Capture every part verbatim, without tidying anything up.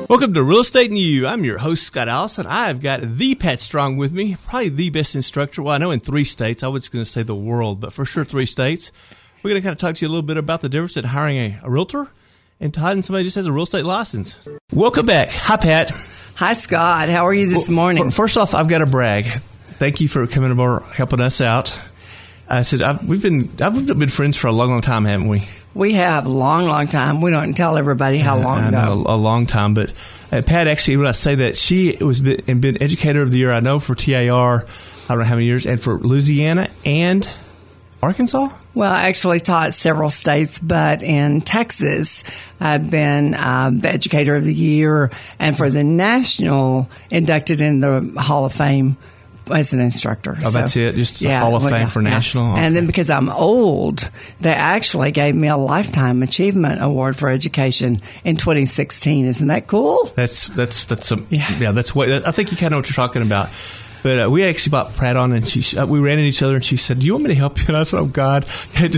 Welcome to Real Estate and You. I'm your host, Scott Allison. I've got the Pat Strong with me, probably the best instructor. Well, I know in three states. I was going to say the world, but for sure three states. We're going to kind of talk to you a little bit about the difference in hiring a, a realtor and hiring somebody who just has a real estate license. Welcome back. Hi, Pat. Hi, Scott. How are you this well, morning? First off, I've got to brag. Thank you for coming aboard, helping us out. I said I've, we've been I've been friends for a long, long time, haven't we? We have a long, long time. We don't tell everybody how long I ago. know, a, a long time. But uh, Pat, actually, when I say that, she was been, and been Educator of the Year, I know, for T A R, I don't know how many years, and for Louisiana and Arkansas? Well, I actually taught several states, but in Texas, I've been um, the Educator of the Year, and for the national, inducted in the Hall of Fame as an instructor. Oh, so, that's it? Just yeah, a Hall of well, Fame yeah, for yeah. national? Okay. And then because I'm old, they actually gave me a Lifetime Achievement Award for Education in twenty sixteen. Isn't that cool? That's, that's, that's, some, yeah. yeah, that's what, I think you kind of know what you're talking about. But uh, we actually brought Pratt on, and she uh, we ran into each other, and she said, "Do you want me to help you?" And I said, "Oh God, I,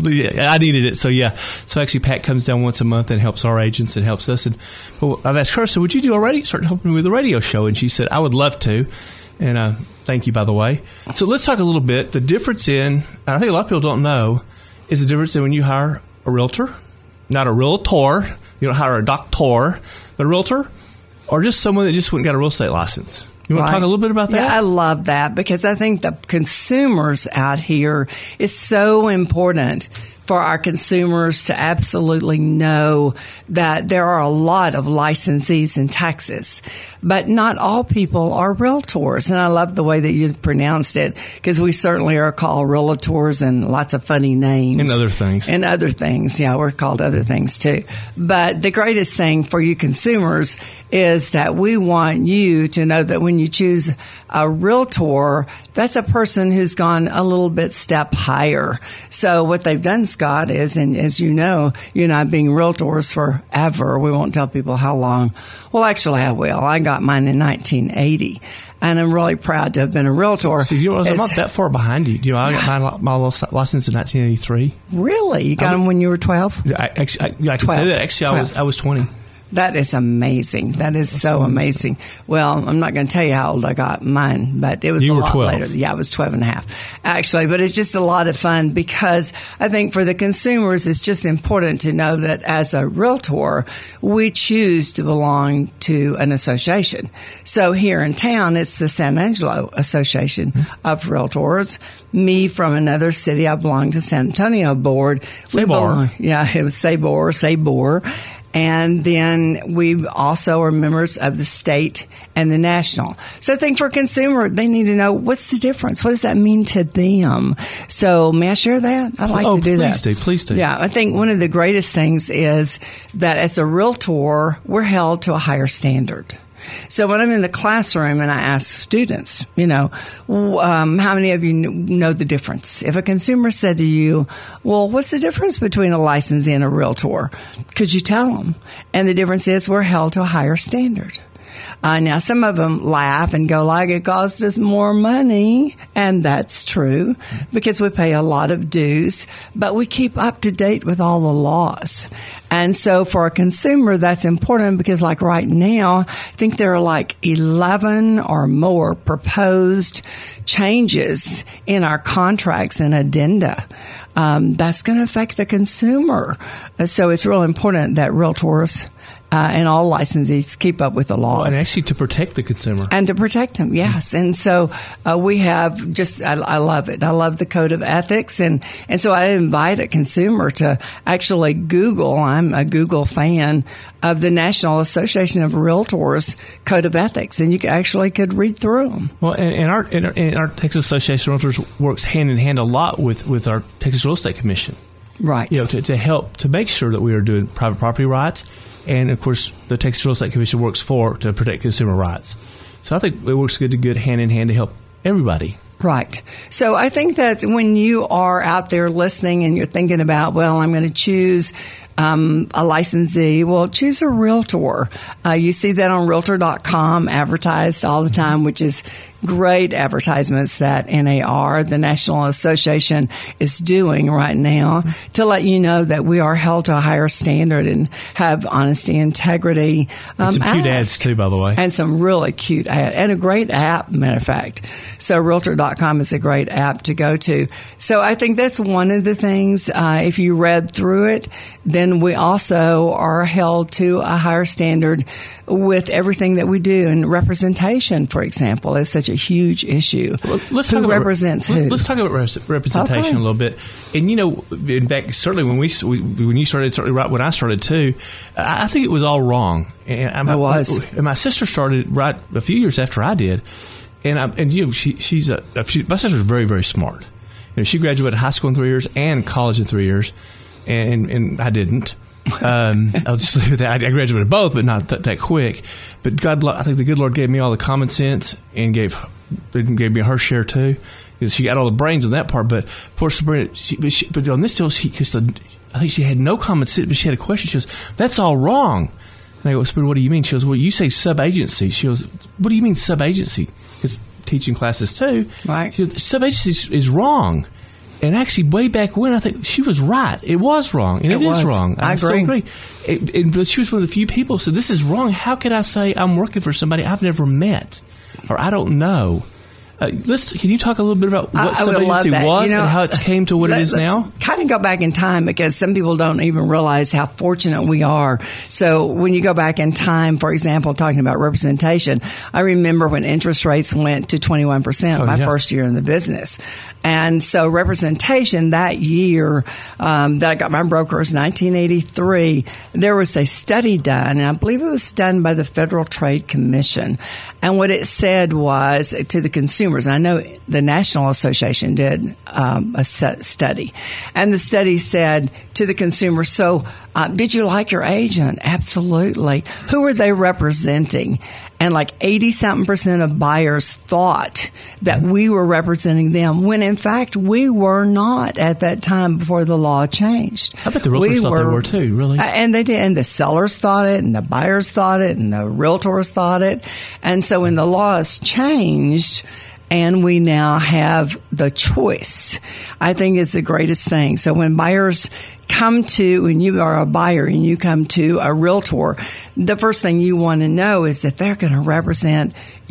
I needed it." So yeah, so actually Pat comes down once a month and helps our agents and helps us. And well, I've asked her, "So would you do a radio? Start helping me with a radio show?" And she said, "I would love to." And uh, thank you, by the way. So let's talk a little bit. The difference in, I think a lot of people don't know, is the difference in when you hire a realtor, not a realtor. You don't hire a doctor, but a realtor, or just someone that just went and got a real estate license. You want right. to talk a little bit about that? Yeah, I love that because I think the consumers out here is so important for our consumers to absolutely know that there are a lot of licensees in Texas, but not all people are realtors. And I love the way that you pronounced it because we certainly are called realtors and lots of funny names. And other things. And other things. Yeah, we're called other things too. But the greatest thing for you consumers is that we want you to know that when you choose a realtor, that's a person who's gone a little bit step higher. So what they've done, Scott, is, and as you know, you and I being realtors forever, we won't tell people how long. Well, actually, I will. I got mine in nineteen eighty, and I'm really proud to have been a realtor. So you know, I'm not that far behind you. You know, I got my, my license in nineteen eighty-three. Really? You got I, them when you were twelve? I, actually, I, I can say that. Actually, I was, I was twenty. That is amazing. That is so amazing. Well, I'm not going to tell you how old I got mine, but it was you a were lot twelve. later. Yeah, I was twelve and a half, actually. But it's just a lot of fun because I think for the consumers, it's just important to know that as a realtor, we choose to belong to an association. So here in town, it's the San Angelo Association mm-hmm. of Realtors. Me from another city, I belong to San Antonio Board. Sabor. Yeah, it was Sabor, Sabor. And then we also are members of the state and the national. So I think for a consumer, they need to know what's the difference. What does that mean to them? So may I share that? I'd like oh, to do please that. Please do. Please do. Yeah, I think one of the greatest things is that as a realtor, we're held to a higher standard. So when I'm in the classroom and I ask students, you know, um, how many of you know the difference? If a consumer said to you, well, what's the difference between a licensee and a realtor? Could you tell them? And the difference is we're held to a higher standard. Uh, now, some of them laugh and go like it cost us more money. And that's true because we pay a lot of dues, but we keep up to date with all the laws. And so for a consumer, that's important because like right now, I think there are like eleven or more proposed changes in our contracts and addenda. Um, that's going to affect the consumer. So it's real important that realtors Uh, and all licensees keep up with the laws. Well, and actually to protect the consumer. And to protect them, yes. And so uh, we have just, I, I love it. I love the code of ethics. And, and so I invite a consumer to actually Google, I'm a Google fan, of the National Association of Realtors Code of Ethics. And you actually could read through them. Well, and, and, our, and, our, and our Texas Association of Realtors works hand in hand a lot with, with our Texas Real Estate Commission. Right. You know, to, to help, to make sure that we are doing private property rights. And, of course, the Texas Real Estate Commission works for to protect consumer rights. So I think it works good to good hand in hand to help everybody. Right. So I think that when you are out there listening and you're thinking about, well, I'm going to choose um, a licensee, well, choose a realtor. Uh, you see that on realtor dot com advertised all the time, which is great advertisements that N A R, the National Association, is doing right now to let you know that we are held to a higher standard and have honesty, integrity. Um, and some cute ads too, by the way. And some really cute ads. And a great app, matter of fact. So Realtor dot com is a great app to go to. So I think that's one of the things. Uh, if you read through it, then we also are held to a higher standard with everything that we do. And representation, for example, is such a huge issue. Well, let's who talk about, represents let, who? Let's talk about representation okay. a little bit. And, you know, in fact, certainly when we, when you started, certainly right when I started too, I think it was all wrong. And I, it was. And my sister started right a few years after I did. And, I, and you know, she, she's a, she, my sister's very, very smart. You know, she graduated high school in three years and college in three years. And, and I didn't. um, I'll just leave it that. I graduated both, but not th- that quick. But God, I think the good Lord gave me all the common sense and gave gave me her share too, because she got all the brains on that part. But poor Sabrina, she, but, she, but on this deal, she because I think she had no common sense, but she had a question. She goes, "That's all wrong." And I go, "Sabrina, what do you mean?" She goes, "Well, you say sub-agency." She goes, "What do you mean sub-agency?" Because teaching classes too, right? She goes, sub-agency is, is wrong. And actually, way back when, I think she was right. It was wrong, and it, it is wrong. I, I agree. Still agree. It, it, but she was one of the few people who said, "This is wrong. How could I say I'm working for somebody I've never met, or I don't know?" Uh, let's. Can you talk a little bit about what sub-agency was, you know, and how it's came to what let, it is now? Kind of go back in time, because some people don't even realize how fortunate we are. So when you go back in time, for example, talking about representation, I remember when interest rates went to twenty-one percent oh, my yeah. first year in the business. And so representation that year um, that I got my broker was nineteen eighty-three. There was a study done, and I believe it was done by the Federal Trade Commission. And what it said was to the consumers, and I know the National Association did um, a study, and the study said to the consumer, so uh, did you like your agent? Absolutely. Who were they representing? And like eighty-something percent of buyers thought that we were representing them, when in fact we were not at that time before the law changed. I bet the realtors we thought were, they were too, really. And they did. And the sellers thought it, and the buyers thought it, and the realtors thought it. And so when the laws changed, and we now have the choice, I think is the greatest thing. So when buyers come to, when you are a buyer and you come to a realtor, the first thing you want to know is that they're going to represent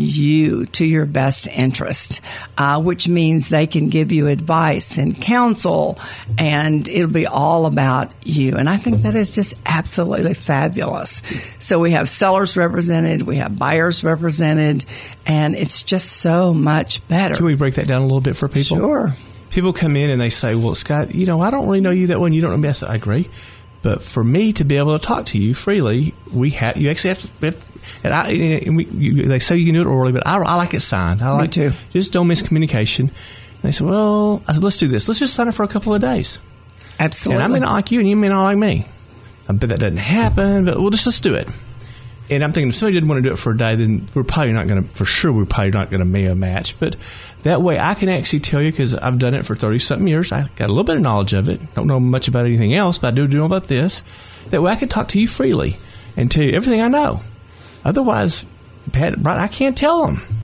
you to your best interest, uh, which means they can give you advice and counsel, and it'll be all about you. And I think that is just absolutely fabulous. So we have sellers represented, we have buyers represented, and it's just so much better. Can we break that down a little bit for people? Sure. People come in and they say, well, Scott, you know, I don't really know you that well, and you don't know me. I said, I agree. But for me to be able to talk to you freely, we have, you actually have to, have, and I, and we, you, they say you can do it orally, but I, I like it signed. I like me too. Just don't miss communication. And they said, well, I said, let's do this. Let's just sign it for a couple of days. Absolutely. And I may not like you, and you may not like me. I bet that doesn't happen, but we'll just, let's do it. And I'm thinking if somebody didn't want to do it for a day, then we're probably not going to, for sure, we're probably not going to be a match. But that way I can actually tell you, because I've done it for thirty-something years. I got a little bit of knowledge of it. Don't know much about anything else, but I do know about this. That way I can talk to you freely and tell you everything I know. Otherwise, I can't tell them.